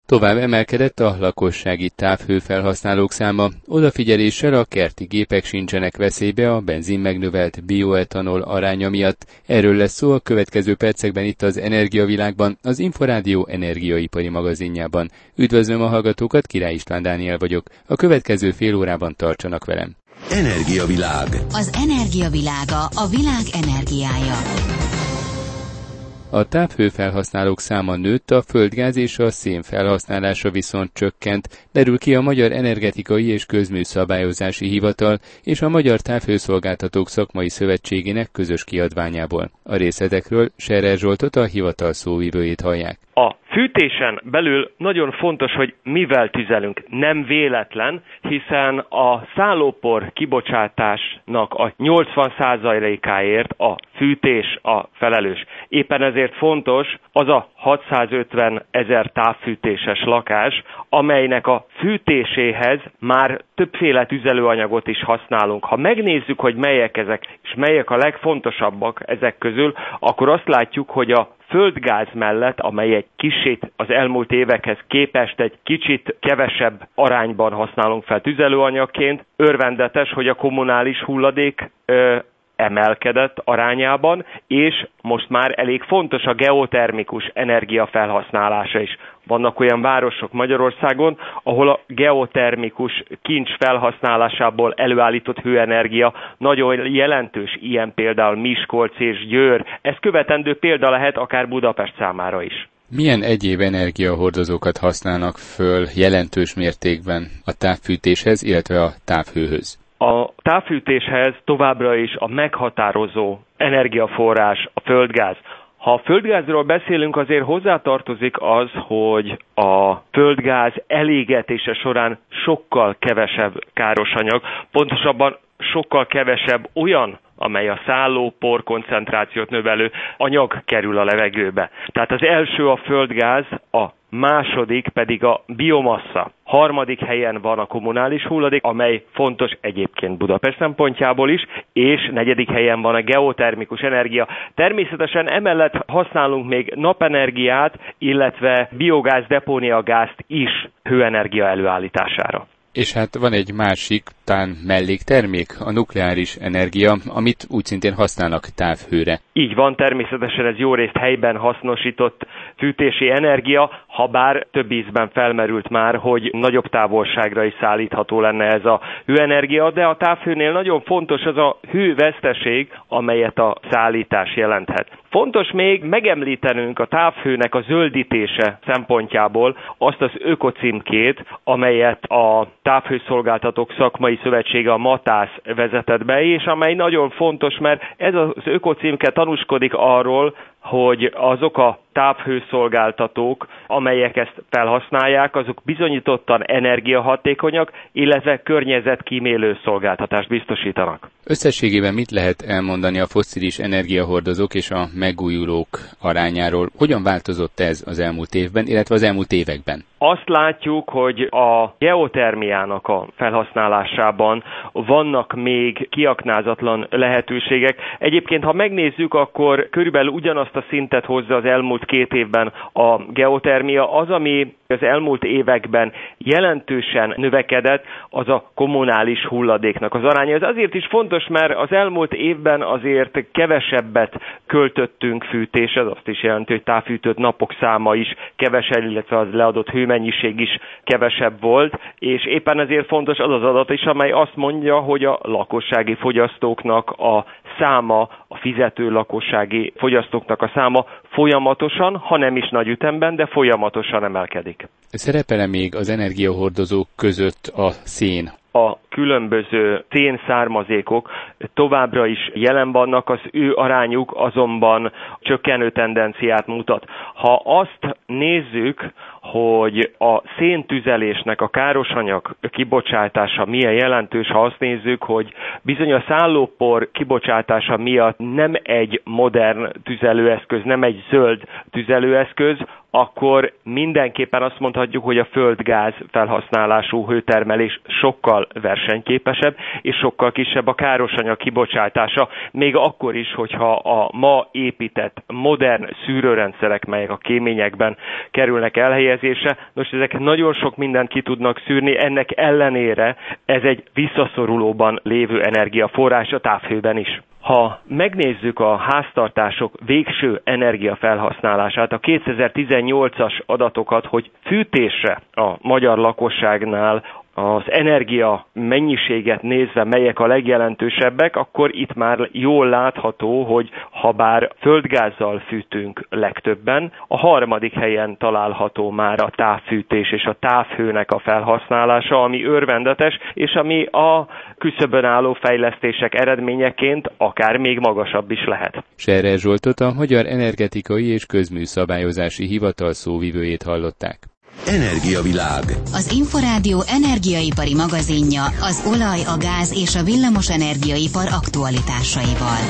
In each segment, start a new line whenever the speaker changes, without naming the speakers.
Tovább emelkedett a lakossági távhőfelhasználók száma, odafigyeléssel a kerti gépek sincsenek veszélybe a benzin megnövelt bioetanol aránya miatt. Erről lesz szó a következő percekben itt az Energiavilágban, az Inforádió energiaipari magazinjában. Üdvözlöm a hallgatókat, Király István Dániel vagyok. A következő fél órában tartsanak velem.
Energiavilág.
Az energiavilága, a világ energiája.
A távhőfelhasználók száma nőtt, a földgáz és a szén felhasználása viszont csökkent, derül ki a Magyar Energetikai és Közműszabályozási Hivatal és a Magyar Távhőszolgáltatók Szakmai Szövetségének közös kiadványából. A részletekről Scherer Zsoltot, a hivatal szóvivőjét hallják.
A fűtésen belül nagyon fontos, hogy mivel tüzelünk. Nem véletlen, hiszen a szállópor kibocsátásnak a 80%-áért a fűtés a felelős. Éppen ezért fontos az a 650 000 távfűtéses lakás, amelynek a fűtéséhez már többféle tüzelőanyagot is használunk. Ha megnézzük, hogy melyek ezek, és melyek a legfontosabbak ezek közül, akkor azt látjuk, hogy a földgáz mellett, amely egy kicsit az elmúlt évekhez képest egy kicsit kevesebb arányban használunk fel tüzelőanyagként, örvendetes, hogy a kommunális hulladék emelkedett arányában, és most már elég fontos a geotermikus energia felhasználása is. Vannak olyan városok Magyarországon, ahol a geotermikus kincs felhasználásából előállított hőenergia nagyon jelentős, ilyen például Miskolc és Győr. Ez követendő példa lehet akár Budapest számára is.
Milyen egyéb energiahordozókat használnak föl jelentős mértékben a távfűtéshez, illetve a távhőhöz?
A távfűtéshez továbbra is a meghatározó energiaforrás a földgáz. Ha a földgázról beszélünk, azért hozzátartozik az, hogy a földgáz elégetése során sokkal kevesebb káros anyag, pontosabban sokkal kevesebb olyan, amely a szállópor koncentrációt növelő anyag kerül a levegőbe. Tehát az első a földgáz, a második pedig a biomassa. Harmadik helyen van a kommunális hulladék, amely fontos egyébként Budapest szempontjából is, és negyedik helyen van a geotermikus energia. Természetesen emellett használunk még napenergiát, illetve biogáz depóniagázt is hőenergia előállítására.
És hát van egy másik, talán melléktermék, a nukleáris energia, amit úgy szintén használnak távhőre.
Így van, természetesen ez jó részt helyben hasznosított fűtési energia, habár több ízben felmerült már, hogy nagyobb távolságra is szállítható lenne ez a hőenergia, de a távhőnél nagyon fontos az a hőveszteség, amelyet a szállítás jelenthet. Fontos még megemlítenünk a távhőnek a zöldítése szempontjából azt az ökocímkét, amelyet a Távhőszolgáltatók Szakmai Szövetsége, a MATÁSZ vezetett be, és amely nagyon fontos, mert ez az ökocímke tanúskodik arról, hogy azok a távhőszolgáltatók, amelyek ezt felhasználják, azok bizonyítottan energiahatékonyak, illetve környezetkímélő szolgáltatást biztosítanak.
Összességében mit lehet elmondani a fosszilis energiahordozók és a megújulók arányáról? Hogyan változott ez az elmúlt évben, illetve az elmúlt években?
Azt látjuk, hogy a geotermiának a felhasználásában vannak még kiaknázatlan lehetőségek. Egyébként, ha megnézzük, akkor körülbelül ugyanazt a szintet hozza az elmúlt 2 évben a geotermia. Az, ami az elmúlt években jelentősen növekedett, az a kommunális hulladéknak az aránya. Ez azért is fontos, mert az elmúlt évben azért kevesebbet költöttünk fűtésre, az azt is jelenti, hogy távfűtött napok száma is kevesebb, illetve az leadott hőmennyiség is kevesebb volt, és éppen ezért fontos az az adat is, amely azt mondja, hogy a lakossági fogyasztóknak a száma, a fizető lakossági fogyasztóknak a száma folyamatosan, ha nem is nagy ütemben, de folyamatosan emelkedik.
Szerepel-e még az energiahordozók között a szén?
A különböző szénszármazékok továbbra is jelen vannak, az ő arányuk azonban csökkenő tendenciát mutat. Ha azt nézzük, hogy a széntüzelésnek a károsanyag kibocsátása milyen jelentős, ha azt nézzük, hogy bizony a szállópor kibocsátása miatt nem egy modern tüzelőeszköz, nem egy zöld tüzelőeszköz, akkor mindenképpen azt mondhatjuk, hogy a földgáz felhasználású hőtermelés sokkal versenyképesebb, és sokkal kisebb a károsanyag kibocsátása, még akkor is, hogyha a ma épített modern szűrőrendszerek, melyek a kéményekben kerülnek elhelyezésre, most ezek nagyon sok mindent ki tudnak szűrni, ennek ellenére ez egy visszaszorulóban lévő energiaforrás a távhőben is. Ha megnézzük a háztartások végső energiafelhasználását, a 2018-as adatokat, hogy fűtésre a magyar lakosságnál az energia mennyiséget nézve melyek a legjelentősebbek, akkor itt már jól látható, hogy ha bár földgázzal fűtünk legtöbben, a harmadik helyen található már a távfűtés és a távhőnek a felhasználása, ami örvendetes, és ami a küszöbön álló fejlesztések eredményeként akár még magasabb is lehet.
Scherer Zsoltot, a Magyar Energetikai és Közműszabályozási Hivatal szóvivőjét hallották.
Energiavilág.
Az Inforádió energiaipari magazinja az olaj, a gáz és a villamos energiaipar aktualitásaival.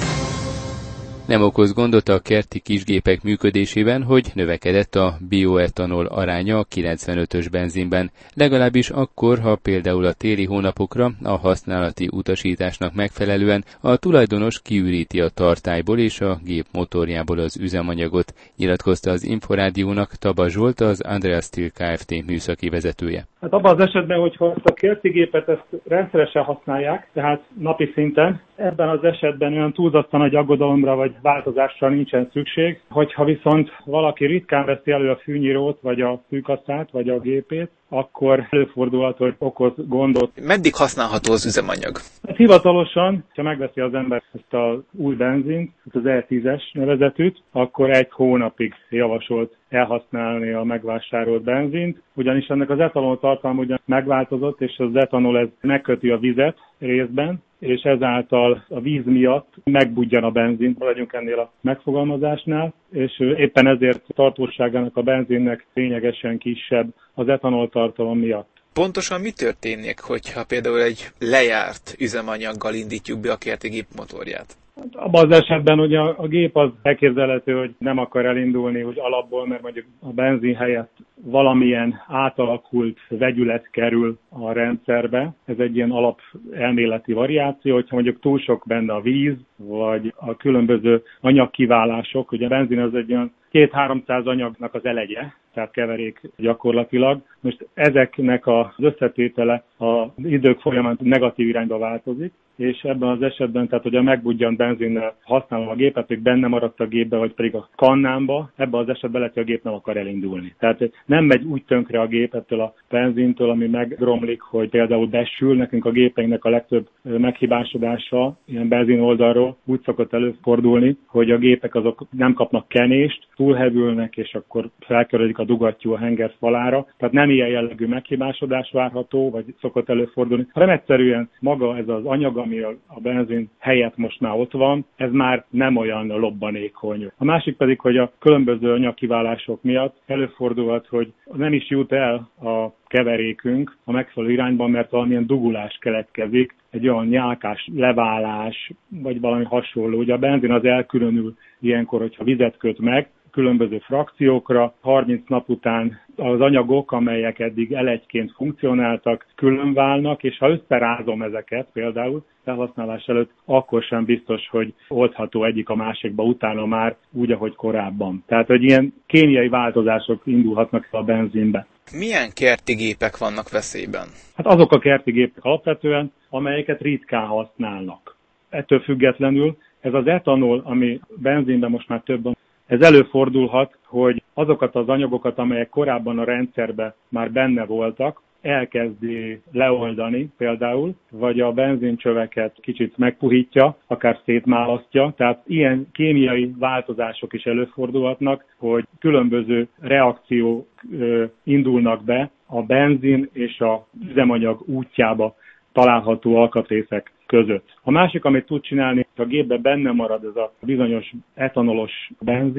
Nem okoz gondot a kerti kisgépek működésében, hogy növekedett a bioetanol aránya a 95-ös benzinben, legalábbis akkor, ha például a téli hónapokra a használati utasításnak megfelelően a tulajdonos kiüríti a tartályból és a gép motorjából az üzemanyagot, nyilatkozta az Inforádiónak Taba Zsolt, az Andreas Steel Kft. Műszaki vezetője.
Hát abban az esetben, hogyha ezt a kerti gépet ezt rendszeresen használják, tehát napi szinten, ebben az esetben olyan túlzottan nagy aggodalomra vagy változásra nincsen szükség. Hogyha viszont valaki ritkán veszi elő a fűnyírót, vagy a fűkasszát, vagy a gépét, akkor előfordulhat, hogy okoz gondot.
Meddig használható az üzemanyag?
Hát hivatalosan, ha megveszi az ember ezt az új benzint, az E10-es nevezetűt, akkor 1 hónapig javasolt elhasználni a megvásárolt benzint, ugyanis ennek az etanol tartalma ugyan megváltozott, és az etanol ez megköti a vizet részben, és ezáltal a víz miatt megbudjan a benzin, legyünk ennél a megfogalmazásnál, és éppen ezért tartóságának a benzinnek lényegesen kisebb az etanol tartalom miatt.
Pontosan mi történik, hogyha például egy lejárt üzemanyaggal indítjuk be a kerti gép motorját?
Abban az esetben ugye a gép az elképzelhető, hogy nem akar elindulni úgy alapból, mert mondjuk a benzin helyett valamilyen átalakult vegyület kerül a rendszerbe. Ez egy ilyen alap elméleti variáció, hogyha mondjuk túl sok benne a víz, vagy a különböző anyagkiválások, ugye a benzin az egy olyan 200-300 anyagnak az elegye, tehát keverék gyakorlatilag. Most ezeknek az összetétele az idők folyamán negatív irányba változik, és ebben az esetben, tehát hogy a megbudjant benzinnel használom a gépet, hogy benne maradt a gépbe, vagy pedig a kannámba, ebben az esetben lehet, hogy a gép nem akar elindulni. Tehát nem megy úgy tönkre a gép ettől a benzintől, ami megromlik, hogy például besül. Nekünk a gépeinknek a legtöbb meghibásodása ilyen benzin oldalról úgy szokott előfordulni, hogy a gépek azok nem kapnak kenést, túlhevülnek, és akkor felkerülik a dugattyú a henger falára. Tehát nem ilyen jellegű meghibásodás várható, vagy szokott előfordulni, hanem egyszerűen maga ez az anyag, ami a benzin helyett most már ott van, ez már nem olyan lobbanékony. A másik pedig, hogy a különböző anyagkiválások miatt előfordulhat, hogy nem is jut el a keverékünk a megfelelő irányban, mert valamilyen dugulás keletkezik, egy olyan nyálkás leválás, vagy valami hasonló. Ugye a benzin az elkülönül ilyenkor, hogyha vizet köt meg, különböző frakciókra, 30 nap után az anyagok, amelyek eddig elegyként funkcionáltak, külön válnak, és ha összerázom ezeket például felhasználás előtt, akkor sem biztos, hogy oldható egyik a másikba utána már úgy, ahogy korábban. Tehát, hogy ilyen kémiai változások indulhatnak a benzinbe.
Milyen kerti gépek vannak veszélyben?
Hát azok a kerti gépek alapvetően, amelyeket ritkán használnak. Ettől függetlenül ez az etanol, ami benzinben most már több van, ez előfordulhat, hogy azokat az anyagokat, amelyek korábban a rendszerben már benne voltak, elkezdi leoldani például, vagy a benzincsöveket kicsit megpuhítja, akár szétmálasztja. Tehát ilyen kémiai változások is előfordulhatnak, hogy különböző reakciók indulnak be a benzin és a üzemanyag útjába található alkatrészek között. A másik, amit tud csinálni, ha a gépben benne marad ez a bizonyos etanolos benzin,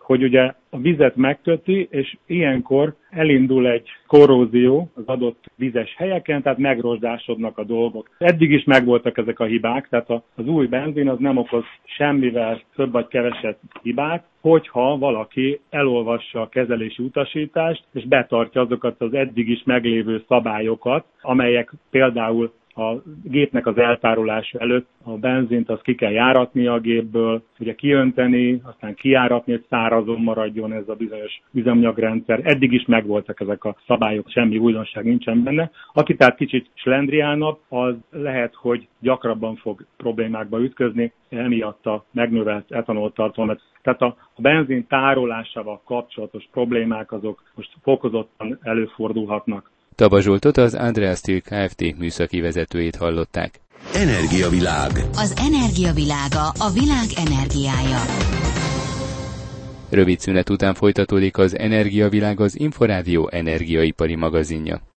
hogy ugye a vizet megköti, és ilyenkor elindul egy korrózió az adott vizes helyeken, tehát megrozsdásodnak a dolgok. Eddig is megvoltak ezek a hibák, tehát az új benzin az nem okoz semmivel több vagy kevesebb hibát, hogyha valaki elolvassa a kezelési utasítást, és betartja azokat az eddig is meglévő szabályokat, amelyek például a gépnek az eltárolása előtt a benzint azt ki kell járatni a gépből, ugye kiönteni, aztán kijáratni, hogy szárazon maradjon ez a bizonyos üzemanyagrendszer. Eddig is megvoltak ezek a szabályok, semmi újdonság nincsen benne. Aki tehát kicsit slendriánabb, az lehet, hogy gyakrabban fog problémákba ütközni, emiatt a megnövelt etanoltartalmat. Tehát a benzin tárolásával kapcsolatos problémák azok most fokozottan előfordulhatnak.
Taba Zsoltot, az Andreas Steel Kft. Műszaki vezetőjét hallották.
Energiavilág.
Az energiavilága, a világ energiája.
Rövid szünet után folytatódik az Energiavilág, az Inforádió energiaipari magazinja.